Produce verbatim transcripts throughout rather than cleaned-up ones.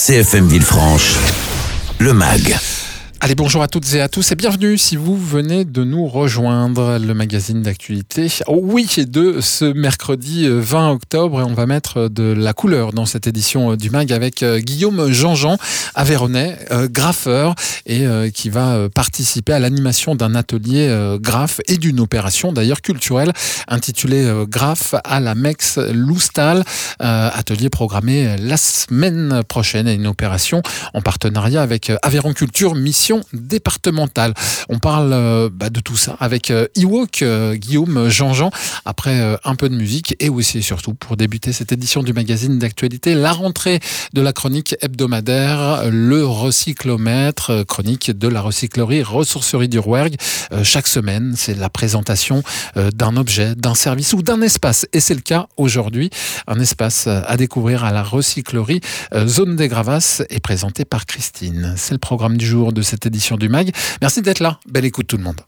C F M Villefranche, le M A G. Allez, bonjour à toutes et à tous et bienvenue si vous venez de nous rejoindre, le magazine d'actualité. Oh oui, de ce mercredi vingt octobre, et on va mettre de la couleur dans cette édition du M A G avec Guillaume Jean-Jean, Aveyronais, euh, graffeur, et euh, qui va participer à l'animation d'un atelier euh, graphe et d'une opération d'ailleurs culturelle intitulée euh, Graphe à la Mex Loustal, euh, atelier programmé la semaine prochaine, et une opération en partenariat avec Aveyron Culture, mission départementale. On parle euh, bah, de tout ça avec euh, Ewok, euh, Guillaume Jean-Jean, après euh, un peu de musique, et aussi et surtout pour débuter cette édition du magazine d'actualité, la rentrée de la chronique hebdomadaire, le recyclomètre, euh, chronique de la recyclerie ressourcerie du Rouergue. Euh, chaque semaine, c'est la présentation euh, d'un objet, d'un service ou d'un espace, et c'est le cas aujourd'hui. Un espace à découvrir à la recyclerie euh, Zone des Gravasses est présenté par Christine. C'est le programme du jour de cette édition du M A G. Merci d'être là. Belle écoute tout le monde.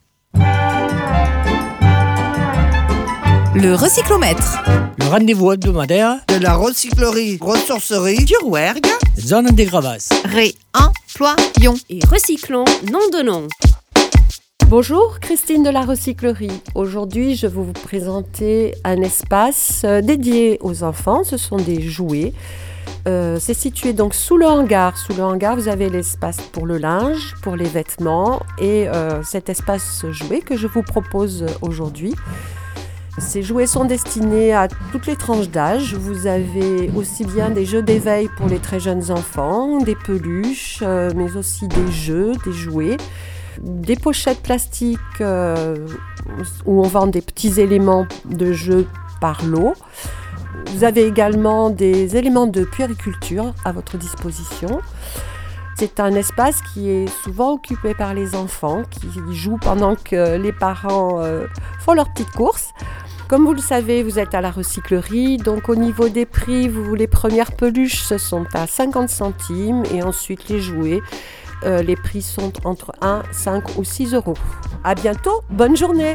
Le recyclomètre. Le rendez-vous hebdomadaire de la recyclerie ressourcerie du Rouergue. Zone des Gravasses. Réemployons et recyclons nom de nom. Bonjour, Christine de la recyclerie. Aujourd'hui, je vais vous présenter un espace dédié aux enfants. Ce sont des jouets. Euh, c'est situé donc sous le hangar. Sous le hangar, vous avez l'espace pour le linge, pour les vêtements, et euh, cet espace jouet que je vous propose aujourd'hui. Ces jouets sont destinés à toutes les tranches d'âge. Vous avez aussi bien des jeux d'éveil pour les très jeunes enfants, des peluches, euh, mais aussi des jeux, des jouets, des pochettes plastiques euh, où on vend des petits éléments de jeu par lot. Vous avez également des éléments de puériculture à votre disposition. C'est un espace qui est souvent occupé par les enfants, qui jouent pendant que les parents euh, font leurs petites courses. Comme vous le savez, vous êtes à la recyclerie, donc au niveau des prix, vous, les premières peluches, ce sont à cinquante centimes, et ensuite les jouets, euh, les prix sont entre un, cinq ou six euros. À bientôt, bonne journée.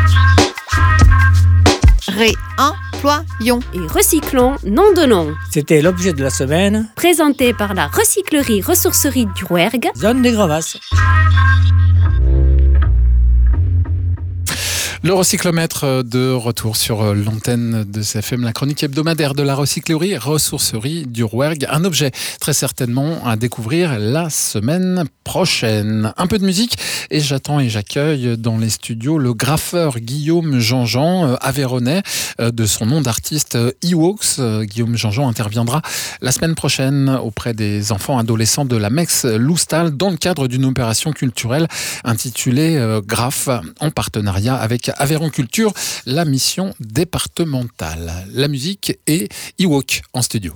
Réemployons et recyclons nom de nom. C'était l'objet de la semaine, présenté par la recyclerie ressourcerie du Rouergue, Zone des Gravasses. Le recyclomètre de retour sur l'antenne de C F M, la chronique hebdomadaire de la recyclerie ressourcerie du Rouergue. Un objet très certainement à découvrir la semaine prochaine. Un peu de musique et j'attends et j'accueille dans les studios le graffeur Guillaume Jean-Jean, Aveyronais, de son nom d'artiste Ewoks. Guillaume Jean-Jean interviendra la semaine prochaine auprès des enfants adolescents de la Mex Loustal dans le cadre d'une opération culturelle intitulée Graphe, en partenariat avec Aveyron Culture, la mission départementale. La musique est Ewok en studio.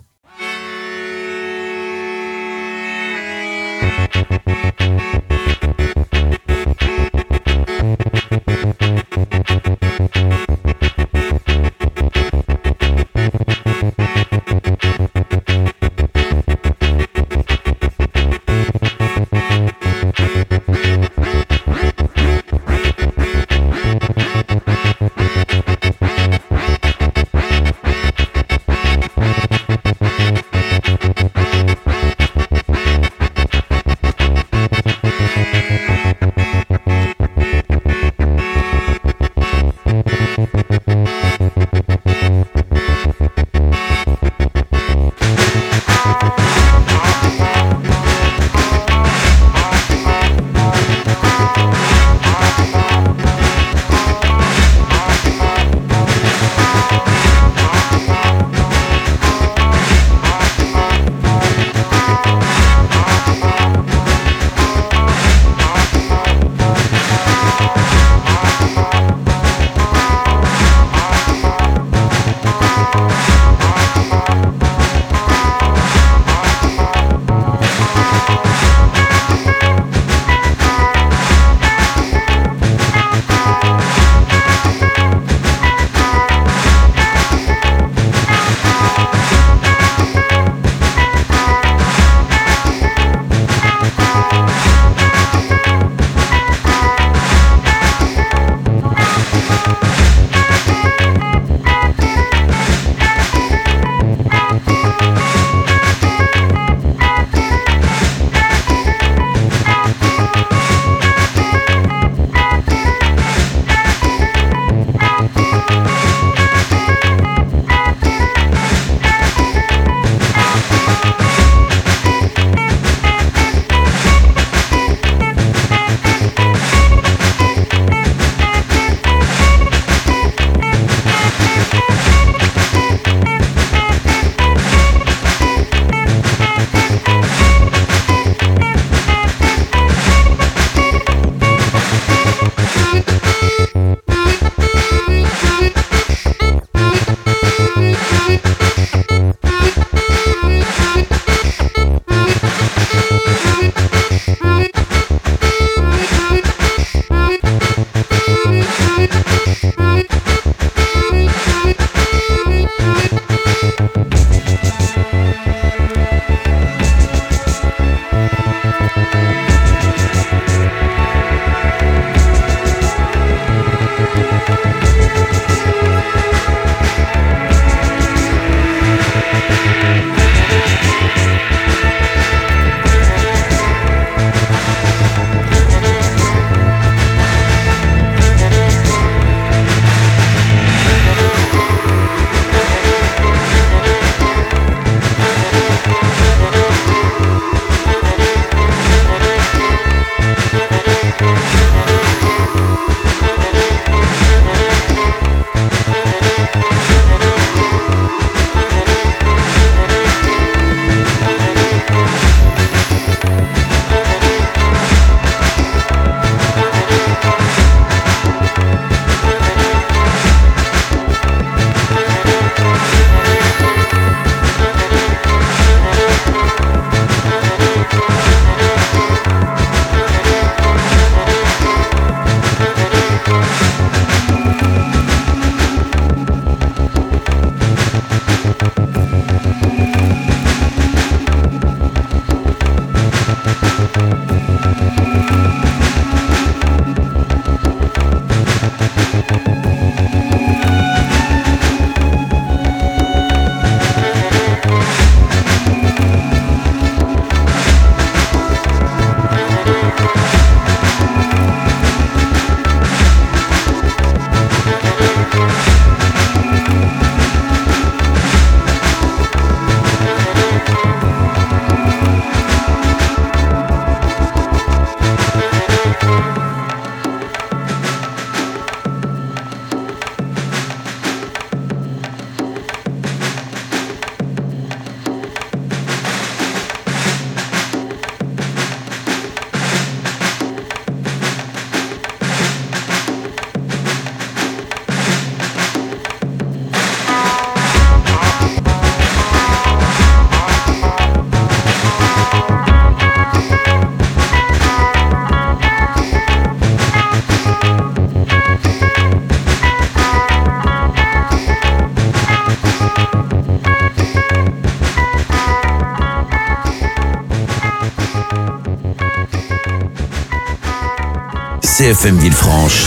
C F M Villefranche,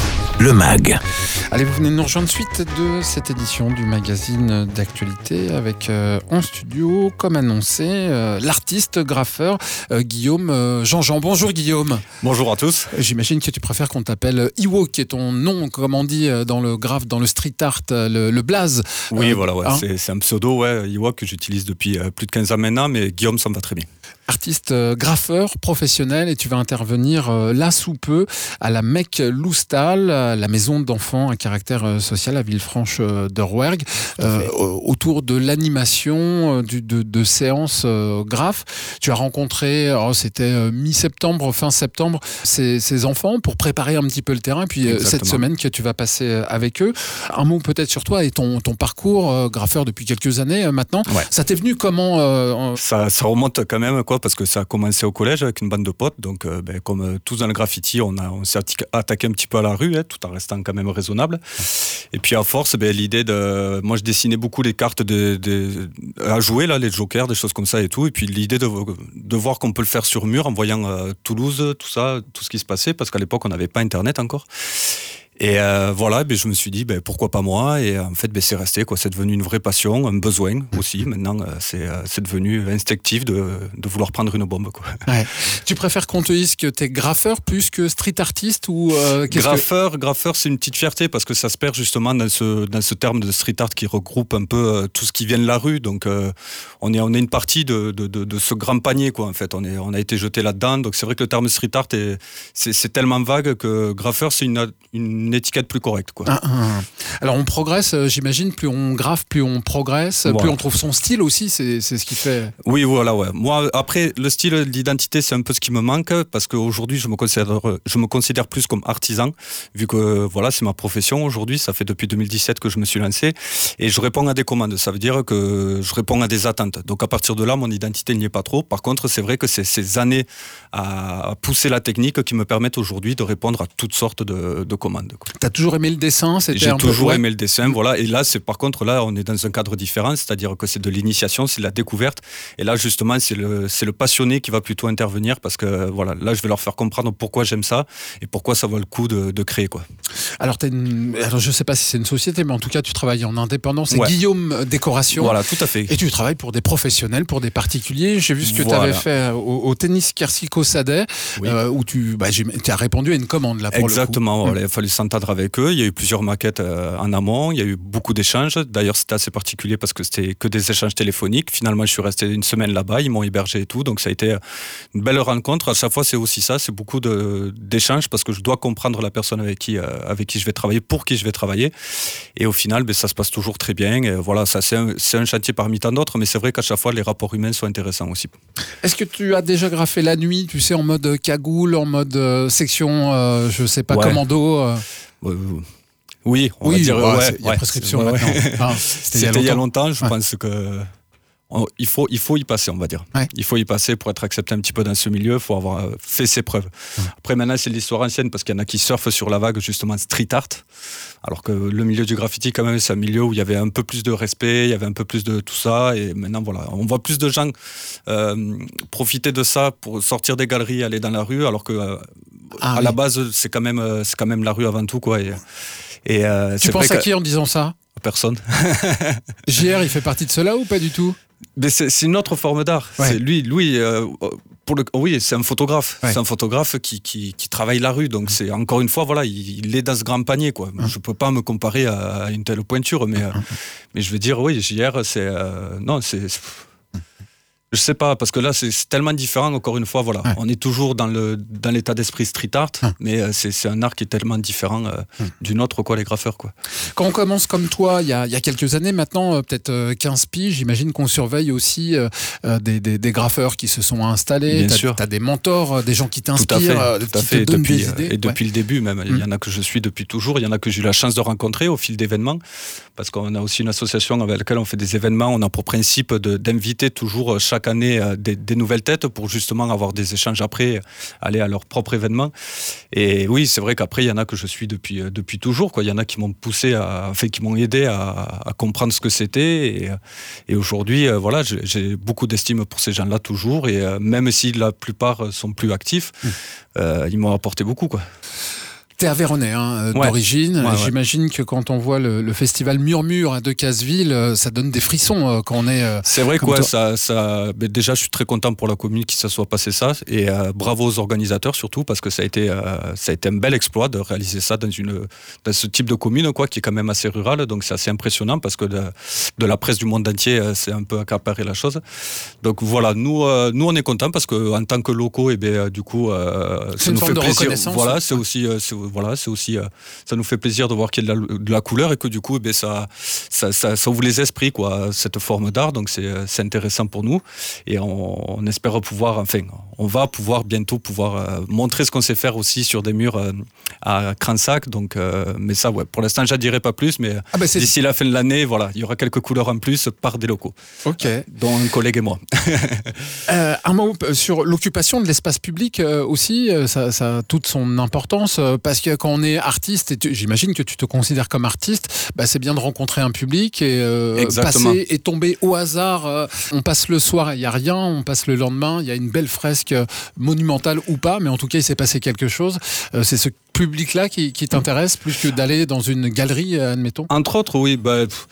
le mag. Allez, vous venez de nous rejoindre suite de cette édition du magazine d'actualité avec euh, en studio, comme annoncé, euh, l'artiste graffeur euh, Guillaume euh, Jean-Jean. Bonjour Guillaume. Bonjour à tous. J'imagine que tu préfères qu'on t'appelle Iwo, qui est ton nom, comme on dit dans le graphe, dans le street art, le, le blaze. Oui, euh, voilà, ouais. hein c'est, c'est un pseudo, ouais, Iwo, que j'utilise depuis euh, plus de quinze ans maintenant, mais Guillaume, ça me va très bien. Artiste euh, graffeur professionnel, et tu vas intervenir euh, là sous peu à la Mecque Loustal, la maison d'enfants à caractère euh, social à Villefranche euh, de Rouergue, euh, autour de l'animation euh, du, de, de séances euh, graphes. Tu as rencontré, oh, c'était euh, mi-septembre, fin septembre, ces, ces enfants pour préparer un petit peu le terrain, puis euh, cette semaine que tu vas passer euh, avec eux. Un mot peut-être sur toi et ton, ton parcours euh, graffeur depuis quelques années euh, maintenant. Ouais. Ça t'est venu comment euh, en... ça, ça remonte quand même, quoi, parce que ça a commencé au collège avec une bande de potes. Donc, euh, ben, comme euh, tous dans le graffiti, on, a, on s'est attaqué un petit peu à la rue, hein, tout en restant quand même raisonnable. Et puis à force, ben, l'idée de... Moi, je dessinais beaucoup les cartes de, de, à jouer, là, les jokers, des choses comme ça et tout. Et puis l'idée de, de voir qu'on peut le faire sur mur en voyant euh, Toulouse, tout ça, tout ce qui se passait, parce qu'à l'époque, on n'avait pas Internet encore. Et euh, voilà, ben, je me suis dit, ben, pourquoi pas moi ? Et en fait, ben, c'est resté, quoi. C'est devenu une vraie passion, un besoin aussi. Maintenant, euh, c'est, euh, c'est devenu instinctif de, de vouloir prendre une bombe, quoi. Ouais. Tu préfères qu'on te dise que tu es graffeur plus que street artiste ou euh, graffeur, que... graffeur, c'est une petite fierté parce que ça se perd justement dans ce, dans ce terme de street art qui regroupe un peu euh, tout ce qui vient de la rue. Donc, euh, on, est, on est une partie de, de, de, de ce grand panier, quoi, en fait. On, est, on a été jeté là-dedans. Donc, c'est vrai que le terme street art, est, c'est, c'est tellement vague que graffeur, c'est une, une étiquette plus correcte, quoi. Ah, ah. Alors, on progresse, j'imagine, plus on graffe, plus on progresse, voilà. Plus on trouve son style aussi, c'est, c'est ce qui fait... Oui, voilà, ouais. Moi, après, le style, l'identité, c'est un peu ce qui me manque parce qu'aujourd'hui, je me considère, je me considère plus comme artisan, vu que, voilà, c'est ma profession aujourd'hui. Ça fait depuis deux mille dix-sept que je me suis lancé et je réponds à des commandes. Ça veut dire que je réponds à des attentes. Donc, à partir de là, mon identité n'y est pas trop. Par contre, c'est vrai que c'est ces années à pousser la technique qui me permettent aujourd'hui de répondre à toutes sortes de, de commandes, quoi. T'as toujours aimé le dessin, c'était J'ai un toujours peu... aimé le dessin, voilà. Et là, c'est par contre, là, on est dans un cadre différent, c'est-à-dire que c'est de l'initiation, c'est de la découverte. Et là, justement, c'est le, c'est le passionné qui va plutôt intervenir parce que, voilà, là, je vais leur faire comprendre pourquoi j'aime ça et pourquoi ça vaut le coup de, de créer, quoi. Alors, t'as une... Alors, je sais pas si c'est une société, mais en tout cas, tu travailles en indépendant. C'est ouais. Guillaume Décoration. Voilà, tout à fait. Et tu travailles pour des professionnels, pour des particuliers. J'ai vu ce que voilà. tu avais fait au, au tennis Kersico Sadet, oui. euh, où tu bah, j'ai, tu as répondu à une commande là pour Exactement, le coup. Voilà, il a fallu s'entendre avec eux. Il y a eu plusieurs maquettes euh, en amont. Il y a eu beaucoup d'échanges. D'ailleurs, c'était assez particulier parce que c'était que des échanges téléphoniques. Finalement, je suis resté une semaine là-bas. Ils m'ont hébergé et tout. Donc, ça a été une belle rencontre. À chaque fois, c'est aussi ça. C'est beaucoup de, d'échanges parce que je dois comprendre la personne avec qui, euh, avec qui je vais travailler, pour qui je vais travailler. Et au final, ben, ça se passe toujours très bien. Et voilà, ça, c'est, un, c'est un chantier parmi tant d'autres. Mais c'est vrai qu'à chaque fois, les rapports humains sont intéressants aussi. Est-ce que tu as déjà graffé la nuit, tu sais, en mode cagoule, en mode euh, section, euh, je sais pas, ouais. commando euh... ouais, Oui, on oui, va dire, ouais, ouais, il y a ouais, prescription ouais, maintenant. ouais. Enfin, c'était, c'était il y a longtemps, il y a longtemps je ouais. pense que on, il, faut, il faut y passer, on va dire. Ouais. Il faut y passer pour être accepté un petit peu dans ce milieu, il faut avoir fait ses preuves. Ouais. Après, maintenant, c'est l'histoire ancienne parce qu'il y en a qui surfent sur la vague, justement, street art. Alors que le milieu du graffiti, quand même, c'est un milieu où il y avait un peu plus de respect, il y avait un peu plus de tout ça. Et maintenant, voilà, on voit plus de gens euh, profiter de ça pour sortir des galeries, aller dans la rue, alors que euh, ah, à oui. la base, c'est quand même, c'est quand même la rue avant tout, quoi. Et, et, euh, tu penses à qui en disant ça ? Personne. J R, il fait partie de cela ou pas du tout ? Mais c'est, c'est une autre forme d'art. Ouais. C'est lui, lui euh, pour le, oui, c'est un photographe. Ouais. C'est un photographe qui, qui, qui travaille la rue. Donc, c'est, encore une fois, voilà, il, il est dans ce grand panier, quoi. Hum. Je ne peux pas me comparer à une telle pointure, mais, euh, mais je veux dire, oui, J R, c'est... Euh, non, c'est... c'est Je sais pas, parce que là, c'est, c'est tellement différent, encore une fois, voilà. Ouais. On est toujours dans, le, dans l'état d'esprit street art, hum. mais euh, c'est, c'est un art qui est tellement différent euh, hum. d'une autre, quoi, les graffeurs, quoi. Quand on commence comme toi, il y a, il y a quelques années maintenant, euh, peut-être euh, quinze piges, j'imagine qu'on surveille aussi euh, euh, des, des, des graffeurs qui se sont installés. Bien t'as, sûr. T'as des mentors, euh, des gens qui t'inspirent, tout à fait, euh, tout qui à fait. te donnent depuis, des idées. Et depuis ouais. le début, même. Il hum. y en a que je suis depuis toujours, il y en a que j'ai eu la chance de rencontrer au fil d'événements, parce qu'on a aussi une association avec laquelle on fait des événements. On a pour principe de, d'inviter toujours chaque chaque année euh, des, des nouvelles têtes pour justement avoir des échanges après, aller à leur propre événement. Et oui, c'est vrai qu'après, il y en a que je suis depuis, euh, depuis toujours, quoi. Il y en a qui m'ont poussé, à, enfin, qui m'ont aidé à, à comprendre ce que c'était. Et, et aujourd'hui, euh, voilà, j'ai, j'ai beaucoup d'estime pour ces gens-là toujours. Et euh, même si la plupart sont plus actifs, mmh. euh, ils m'ont apporté beaucoup, quoi. T'es Aveyronais hein, ouais. d'origine. Ouais, ouais. J'imagine que quand on voit le, le festival Murmure à Decazeville, ça donne des frissons quand on est. Euh, c'est vrai quoi. Ça, ça, ben déjà, je suis très content pour la commune qu'il se soit passé ça et euh, bravo aux organisateurs surtout parce que ça a été, euh, ça a été un bel exploit de réaliser ça dans une, dans ce type de commune quoi, qui est quand même assez rurale. Donc c'est assez impressionnant parce que de, de la presse du monde entier, c'est un peu accaparé la chose. Donc voilà, nous, euh, nous on est contents parce que en tant que locaux, et ben du coup, euh, c'est ça une nous forme fait de plaisir. Reconnaissance, voilà, ouais. c'est aussi. Euh, c'est, Voilà, c'est aussi, euh, ça nous fait plaisir de voir qu'il y a de la, de la couleur et que du coup, eh bien, ça, ça, ça, ça ouvre les esprits, quoi, cette forme d'art. Donc c'est, c'est intéressant pour nous et on, on espère pouvoir, enfin, on va pouvoir bientôt pouvoir euh, montrer ce qu'on sait faire aussi sur des murs euh, à Cransac. Donc, euh, mais ça, ouais, pour l'instant, je ne dirai pas plus, mais ah bah d'ici la fin de l'année, voilà, il y aura quelques couleurs en plus par des locaux. Ok. Euh, dont un collègue et moi. euh, un mot sur l'occupation de l'espace public euh, aussi, ça, ça a toute son importance euh, parce que quand on est artiste, et tu, j'imagine que tu te considères comme artiste, bah c'est bien de rencontrer un public et euh, passer et tomber au hasard. Euh, on passe le soir, il n'y a rien, on passe le lendemain, il y a une belle fresque monumentale ou pas, mais en tout cas, il s'est passé quelque chose. Euh, c'est ce public-là qui, qui t'intéresse plus que d'aller dans une galerie, admettons ? Entre autres, oui. Bah, pff,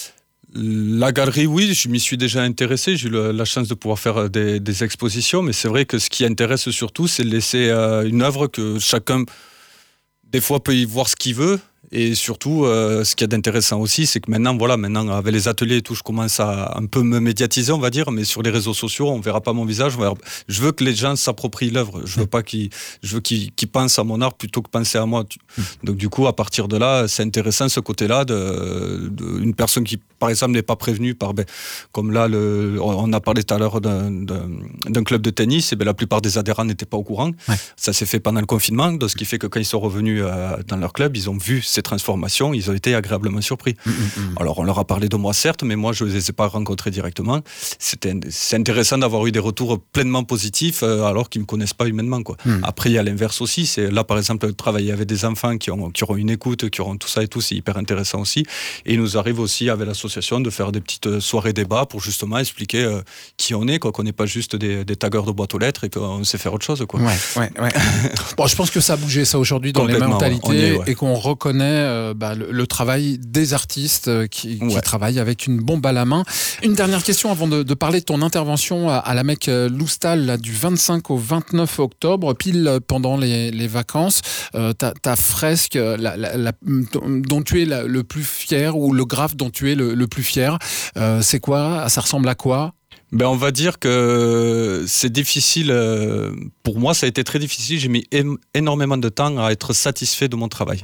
la galerie, oui, je m'y suis déjà intéressé. J'ai eu la, la chance de pouvoir faire des, des expositions, mais c'est vrai que ce qui intéresse surtout, c'est de laisser euh, une œuvre que chacun... Des fois, peut y voir ce qu'il veut. Et surtout, euh, ce qu'il y a d'intéressant aussi, c'est que maintenant, voilà, maintenant, avec les ateliers et tout, je commence à un peu me médiatiser, on va dire, mais sur les réseaux sociaux, on ne verra pas mon visage. Verra... Je veux que les gens s'approprient l'œuvre. Je veux pas qu'ils, je veux qu'ils, qu'ils pensent à mon art plutôt que penser à moi. Donc, du coup, à partir de là, c'est intéressant ce côté-là de, de une personne qui, par exemple, n'est pas prévenue par, ben, comme là, le, on a parlé tout à l'heure d'un, d'un, d'un club de tennis, et ben, la plupart des adhérents n'étaient pas au courant. Ouais. Ça s'est fait pendant le confinement, donc ce qui fait que quand ils sont revenus euh, dans leur club, ils ont vu ces transformations, ils ont été agréablement surpris. Mmh, mmh. Alors on leur a parlé de moi certes, mais moi je ne les ai pas rencontrés directement. C'était, c'est intéressant d'avoir eu des retours pleinement positifs euh, alors qu'ils ne me connaissent pas humainement, quoi. Mmh. Après il y a l'inverse aussi, c'est là par exemple travailler avec des enfants qui, ont, qui auront une écoute, qui auront tout ça et tout, c'est hyper intéressant aussi. Et il nous arrive aussi avec l'association de faire des petites soirées débats pour justement expliquer euh, qui on est, quoi, qu'on n'est pas juste des, des taggeurs de boîte aux lettres et qu'on sait faire autre chose, quoi. Ouais, ouais, ouais. Bon, je pense que ça a bougé ça aujourd'hui dans les mentalités ouais, est, ouais. et qu'on reconnaît euh, bah, le, le travail des artistes euh, qui, qui ouais. travaillent avec une bombe à la main. Une dernière question avant de, de parler de ton intervention à, à la Mecque Loustal là, du vingt-cinq au vingt-neuf octobre, pile pendant les, les vacances. Euh, ta, ta fresque la, la, la, dont tu es la, le plus fier ou le graphe dont tu es le, le plus fier, euh, c'est quoi ? Ça ressemble à quoi ? Ben on va dire que c'est difficile, pour moi ça a été très difficile, j'ai mis énormément de temps à être satisfait de mon travail.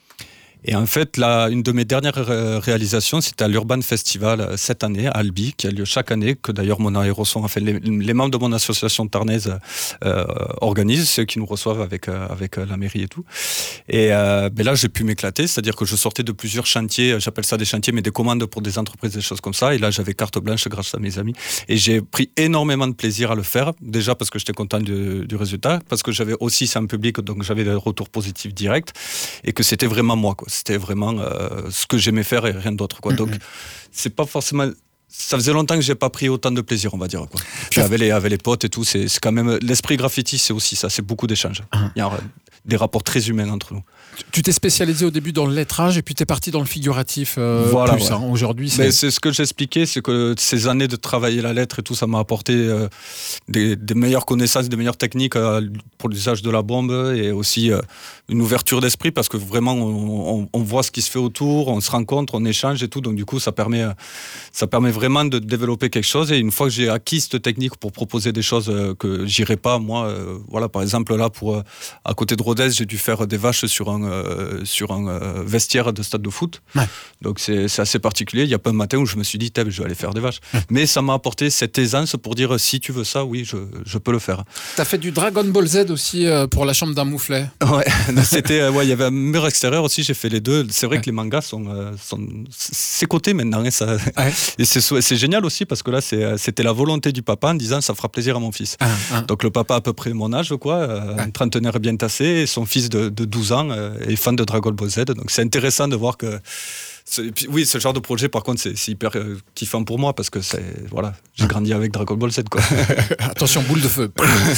Et en fait, là, une de mes dernières réalisations, c'était à l'Urban Festival cette année, à Albi, qui a lieu chaque année, que d'ailleurs mon aéroson, enfin, les, les membres de mon association tarnaise euh, organisent, ceux qui nous reçoivent avec, euh, avec la mairie et tout. Et euh, ben là, j'ai pu m'éclater, c'est-à-dire que je sortais de plusieurs chantiers, j'appelle ça des chantiers, mais des commandes pour des entreprises, des choses comme ça. Et là, j'avais carte blanche grâce à mes amis. Et j'ai pris énormément de plaisir à le faire, déjà parce que j'étais content du, du résultat, parce que j'avais aussi, c'est un public, donc j'avais des retours positifs directs, et que c'était vraiment moi, quoi. C'était vraiment euh, ce que j'aimais faire et rien d'autre, quoi. Donc, c'est pas forcément... Ça faisait longtemps que j'ai pas pris autant de plaisir, on va dire, quoi. Puis avec les, avec les potes et tout, c'est, c'est quand même... L'esprit graffiti, c'est aussi ça, c'est beaucoup d'échanges. Il y a des rapports très humains entre nous. Tu t'es spécialisé au début dans le lettrage et puis t'es parti dans le figuratif euh, voilà, plus. Ouais. Hein. Aujourd'hui, c'est... Mais c'est ce que j'expliquais, c'est que ces années de travailler la lettre et tout, ça m'a apporté euh, des, des meilleures connaissances, des meilleures techniques euh, pour l'usage de la bombe et aussi euh, une ouverture d'esprit parce que vraiment, on, on, on voit ce qui se fait autour, on se rencontre, on échange et tout. Donc du coup, ça permet, euh, ça permet vraiment de développer quelque chose. Et une fois que j'ai acquis cette technique pour proposer des choses euh, que j'irais pas, moi, euh, voilà, par exemple là, pour, euh, à côté de Rodez, j'ai dû faire des vaches sur un, euh, sur un euh, vestiaire de stade de foot. Ouais. Donc c'est, c'est assez particulier. Il n'y a pas un matin où je me suis dit, je vais aller faire des vaches. Ouais. Mais ça m'a apporté cette aisance pour dire, si tu veux ça, oui, je, je peux le faire. T'as fait du Dragon Ball Z aussi euh, pour la chambre d'un mouflet. Ouais, c'était, euh, ouais, il y avait un mur extérieur aussi, j'ai fait les deux. C'est vrai ouais. que les mangas sont, euh, sont c'est coté maintenant. Et, ça, ouais. et c'est, c'est génial aussi parce que là, c'est, c'était la volonté du papa en disant, ça fera plaisir à mon fils. Ah, ah. Donc le papa a à peu près mon âge, quoi, euh, ah. un trentenaire bien tassé, et son fils de, de douze ans euh, est fan de Dragon Ball Z. Donc c'est intéressant de voir que C'est, oui, ce genre de projet, par contre, c'est, c'est hyper euh, kiffant pour moi parce que c'est, voilà, j'ai grandi avec Dragon Ball Z, quoi. Attention, boule de feu.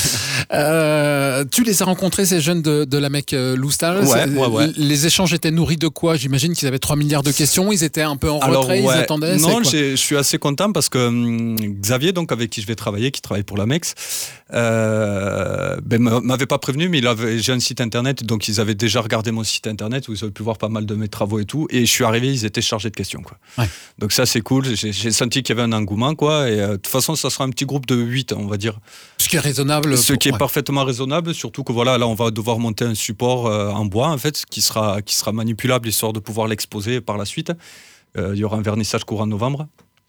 euh, tu les as rencontrés, ces jeunes de, de la Mecque Loustal. Ouais, ouais, ouais. Les échanges étaient nourris de quoi ? J'imagine qu'ils avaient trois milliards de questions. Ils étaient un peu en Alors, retrait, ouais. ils attendaient. Non, je suis assez content parce que hum, Xavier, donc, avec qui je vais travailler, qui travaille pour la Mex, euh, ben, m'avait pas prévenu, mais il avait, j'ai un site internet, donc ils avaient déjà regardé mon site internet où ils avaient pu voir pas mal de mes travaux et tout. Et je suis arrivé, ils étaient chargés de questions, quoi. Ouais. Donc ça, c'est cool. J'ai, j'ai senti qu'il y avait un engouement, quoi. Et euh, de toute façon, ça sera un petit groupe de huit, on va dire. Ce qui est raisonnable. Ce pour... qui est ouais. parfaitement raisonnable, surtout que voilà, là, on va devoir monter un support euh, en bois, en fait, qui sera, qui sera manipulable, histoire de pouvoir l'exposer par la suite. Euh, il y aura un vernissage courant novembre.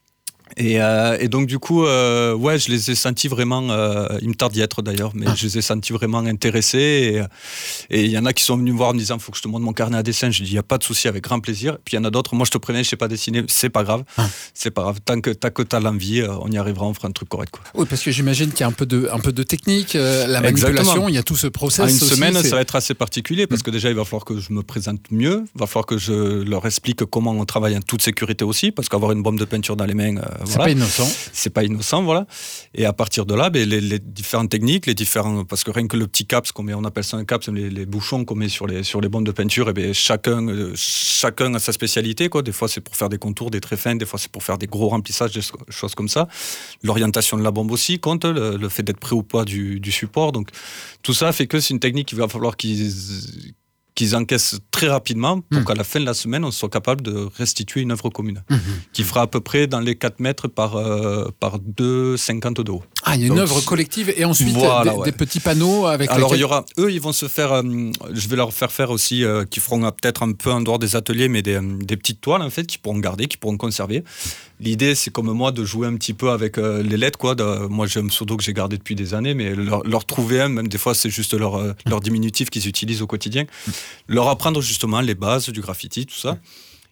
Et, euh, et donc du coup, euh, ouais, je les ai sentis vraiment, euh, il me tarde d'y être d'ailleurs, mais ah. je les ai sentis vraiment intéressés. Et il y en a qui sont venus me voir en me disant, faut que je te montre mon carnet à dessin. Je dis, il n'y a pas de souci, avec grand plaisir. Puis il y en a d'autres, moi je te préviens, je ne sais pas dessiner, c'est pas grave, ah. c'est pas grave. Tant que tant que t'as l'envie, on y arrivera, on fera un truc correct, quoi. Oui, parce que j'imagine qu'il y a un peu de un peu de technique, euh, la manipulation, exactement. Il y a tout ce process. En une aussi, semaine, c'est... ça va être assez particulier parce que déjà, il va falloir que je me présente mieux, il va falloir que je leur explique comment on travaille en toute sécurité aussi, parce qu'avoir une bombe de peinture dans les mains, euh, c'est voilà. pas innocent. C'est pas innocent, voilà. Et à partir de là, ben, les, les différentes techniques, les différents, parce que rien que le petit caps qu'on met, on appelle ça un caps, les, les bouchons qu'on met sur les sur les bombes de peinture, et ben chacun euh, chacun a sa spécialité, quoi. Des fois c'est pour faire des contours, des traits fins, des fois c'est pour faire des gros remplissages, des choses comme ça. L'orientation de la bombe aussi compte, le, le fait d'être prêt au poids du, du support. Donc tout ça fait que c'est une technique qu'il va falloir qu'ils qu'ils encaissent très rapidement pour mmh. qu'à la fin de la semaine, on soit capable de restituer une œuvre commune mmh. qui fera à peu près dans les quatre mètres par, euh, par deux virgule cinquante de haut. Ah, il y a une Donc, œuvre collective et ensuite voilà, des, ouais. des petits panneaux avec Alors, lesquels... il y aura, eux, ils vont se faire, euh, je vais leur faire faire aussi, euh, qui feront euh, peut-être un peu en dehors des ateliers, mais des, euh, des petites toiles, en fait, qu'ils pourront garder, qu'ils pourront conserver. L'idée, c'est comme moi, de jouer un petit peu avec euh, les lettres, quoi. De, moi, j'ai un pseudo que j'ai gardé depuis des années, mais leur, leur trouver un, même des fois, c'est juste leur, euh, leur diminutif qu'ils utilisent au quotidien. Leur apprendre justement les bases du graffiti, tout ça.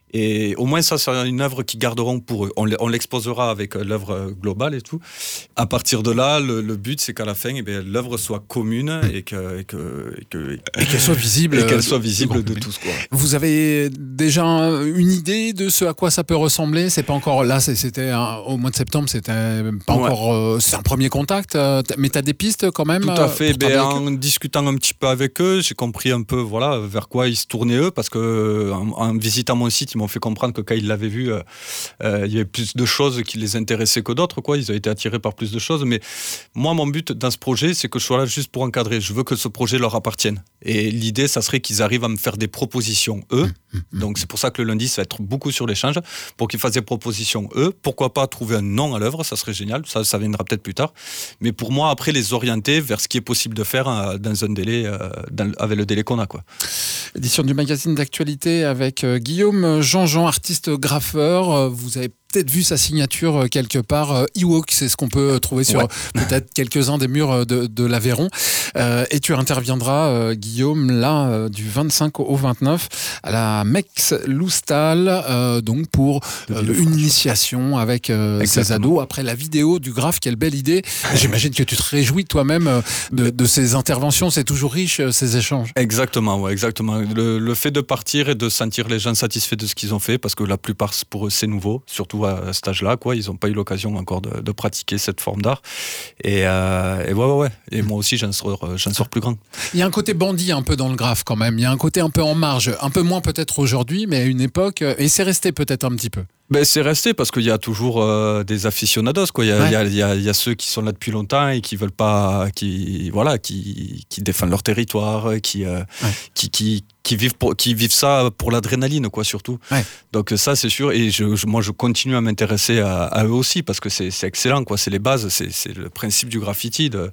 Et au moins, ça sera une œuvre qu'ils garderont pour eux. On, on l'exposera avec l'œuvre globale et tout. À partir de là, le, le but, c'est qu'à la fin, eh bien, l'œuvre soit commune et, que, et, que, et, que, et qu'elle soit visible, et qu'elle soit visible de, de tous, quoi. Vous avez déjà une idée de ce à quoi ça peut ressembler ? C'est pas encore là. C'était un, au mois de septembre. C'était pas ouais. encore. Euh, c'est un premier contact. Euh, mais t'as des pistes quand même. Tout à fait. Ben, en discutant un petit peu avec eux, j'ai compris un peu, voilà, vers quoi ils se tournaient eux, parce que en, en visitant mon site, ils m'ont fait comprendre que quand ils l'avaient vu, euh, euh, il y avait plus de choses qui les intéressaient que d'autres, quoi. Ils ont été attirés par plus de choses. Mais moi, mon but dans ce projet, c'est que je sois là juste pour encadrer. Je veux que ce projet leur appartienne. Et l'idée, ça serait qu'ils arrivent à me faire des propositions, eux. Donc, c'est pour ça que le lundi, ça va être beaucoup sur l'échange, pour qu'ils fassent des propositions, eux. Pourquoi pas trouver un nom à l'œuvre, ça serait génial. Ça, ça viendra peut-être plus tard. Mais pour moi, après, les orienter vers ce qui est possible de faire euh, dans un délai, euh, dans, avec le délai qu'on a, quoi. Édition du magazine d'actualité avec euh, Guillaume Jean-Jean, artiste graffeur. Euh, vous avez peut-être vu sa signature quelque part. Euh, Ewok, c'est ce qu'on peut trouver sur ouais. peut-être quelques-uns des murs de, de l'Aveyron. Euh, et tu interviendras, euh, Guillaume, là, euh, du vingt-cinq au vingt-neuf, à la Mex Loustal, euh, donc pour euh, une initiation avec euh, ces ados. Après la vidéo du graphe, quelle belle idée. J'imagine que tu te réjouis toi-même euh, de, de ces interventions. C'est toujours riche, euh, ces échanges. Exactement, ouais, exactement. Le, le fait de partir et de sentir les gens satisfaits de ce qu'ils ont fait, parce que la plupart, pour eux, c'est nouveau, surtout à cet âge-là, quoi. Ils n'ont pas eu l'occasion encore de, de pratiquer cette forme d'art. Et, euh, et ouais, ouais, ouais. Et moi aussi, j'en sors, j'en sors plus grand. Il y a un côté bandit un peu dans le graphe quand même. Il y a un côté un peu en marge, un peu moins peut-être aujourd'hui, mais à une époque, et c'est resté peut-être un petit peu. Ben, c'est resté parce qu'il y a toujours euh, des aficionados, quoi. Il y a, ouais. il y a, il y a, il y a ceux qui sont là depuis longtemps et qui veulent pas, qui, voilà, qui, qui défendent leur territoire, qui, euh, ouais. qui, qui, qui vivent pour, qui vivent ça pour l'adrénaline, quoi, surtout. Ouais. Donc ça, c'est sûr. Et je, je, moi, je continue à m'intéresser à, à eux aussi parce que c'est, c'est excellent, quoi. C'est les bases, c'est, c'est le principe du graffiti de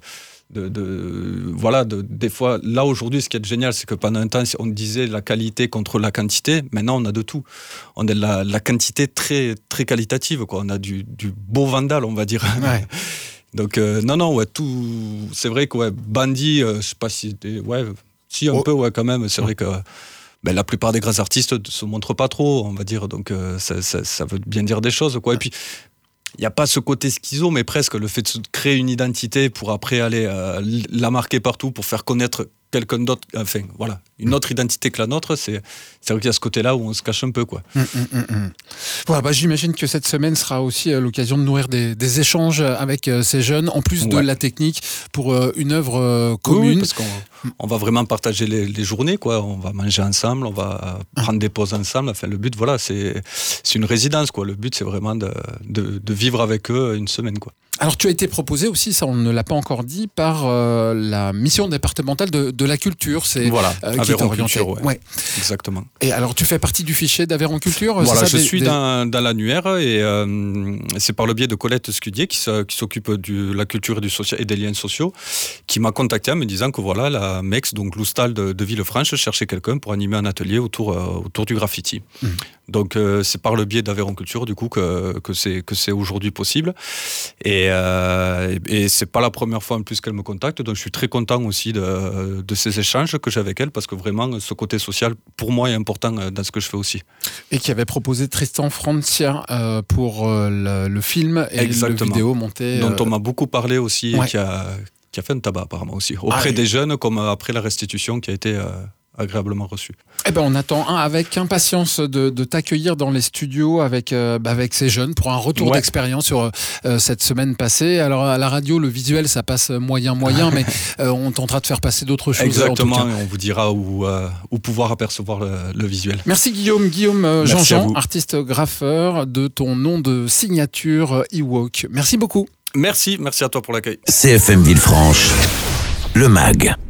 De, de, voilà, de, des fois, là aujourd'hui, ce qui est génial, c'est que pendant un temps, on disait la qualité contre la quantité. Maintenant, on a de tout. On a la, la quantité très, très qualitative, quoi. On a du, du beau Vandal, on va dire. Ouais. Donc, euh, non, non, ouais, tout. C'est vrai que ouais, Bandy, euh, je sais pas si. Ouais, si, un oh. peu, ouais, quand même. C'est vrai que. Ben, la plupart des grands artistes ne se montrent pas trop, on va dire. Donc, euh, ça, ça, ça veut bien dire des choses, quoi. Et puis. Il n'y a pas ce côté schizo, mais presque le fait de créer une identité pour après aller euh, la marquer partout, pour faire connaître quelqu'un d'autre, enfin voilà, une autre identité que la nôtre, c'est, c'est vrai qu'il y a ce côté-là où on se cache un peu, quoi. Mmh, mmh, mmh. Voilà, bah, j'imagine que cette semaine sera aussi euh, l'occasion de nourrir des, des échanges avec euh, ces jeunes, en plus de ouais. la technique, pour euh, une œuvre euh, commune. Oui, parce qu'on on va vraiment partager les, les journées, quoi. On va manger ensemble, on va prendre des pauses ensemble. Enfin, le but, voilà, c'est, c'est une résidence, quoi. Le but, c'est vraiment de, de, de vivre avec eux une semaine, quoi. Alors, tu as été proposé aussi, ça on ne l'a pas encore dit, par euh, la mission départementale de, de la culture. C'est voilà, euh, Aveyron Culture, ouais. ouais. Exactement. Et alors, tu fais partie du fichier d'Aveyron Culture. Voilà, c'est ça, je des, suis des... dans, dans l'annuaire et euh, c'est par le biais de Colette Scudier qui, qui s'occupe de la culture et, du social, et des liens sociaux, qui m'a contacté en me disant que voilà, la M E X, donc l'Oustal de, de Villefranche, cherchait quelqu'un pour animer un atelier autour, euh, autour du graffiti. Mmh. Donc, euh, c'est par le biais d'Aveyron Culture, du coup, que, que, c'est, que c'est aujourd'hui possible. Et, euh, et, et c'est pas la première fois en plus qu'elle me contacte, donc je suis très content aussi de, de ces échanges que j'ai avec elle, parce que vraiment, ce côté social, pour moi, est important dans ce que je fais aussi. Et qui avait proposé Tristan Francia euh, pour euh, le, le film et Exactement. Le vidéo monté. Dont euh... on m'a beaucoup parlé aussi, ouais. et qui a, qui a fait un tabac apparemment aussi, auprès ah, des oui. jeunes, comme après la restitution qui a été... Euh, agréablement reçu. Eh ben, on attend un avec impatience de, de t'accueillir dans les studios avec, euh, avec ces jeunes pour un retour ouais. d'expérience sur euh, cette semaine passée. Alors à la radio, le visuel, ça passe moyen moyen, mais euh, on tentera de faire passer d'autres choses. Exactement, en tout cas. On vous dira où, euh, où pouvoir apercevoir le, le visuel. Merci Guillaume, Guillaume euh, Jean-Jean, artiste graffeur, de ton nom de signature Ewok. Merci beaucoup. Merci, merci à toi pour l'accueil. C F M Villefranche, le M A G.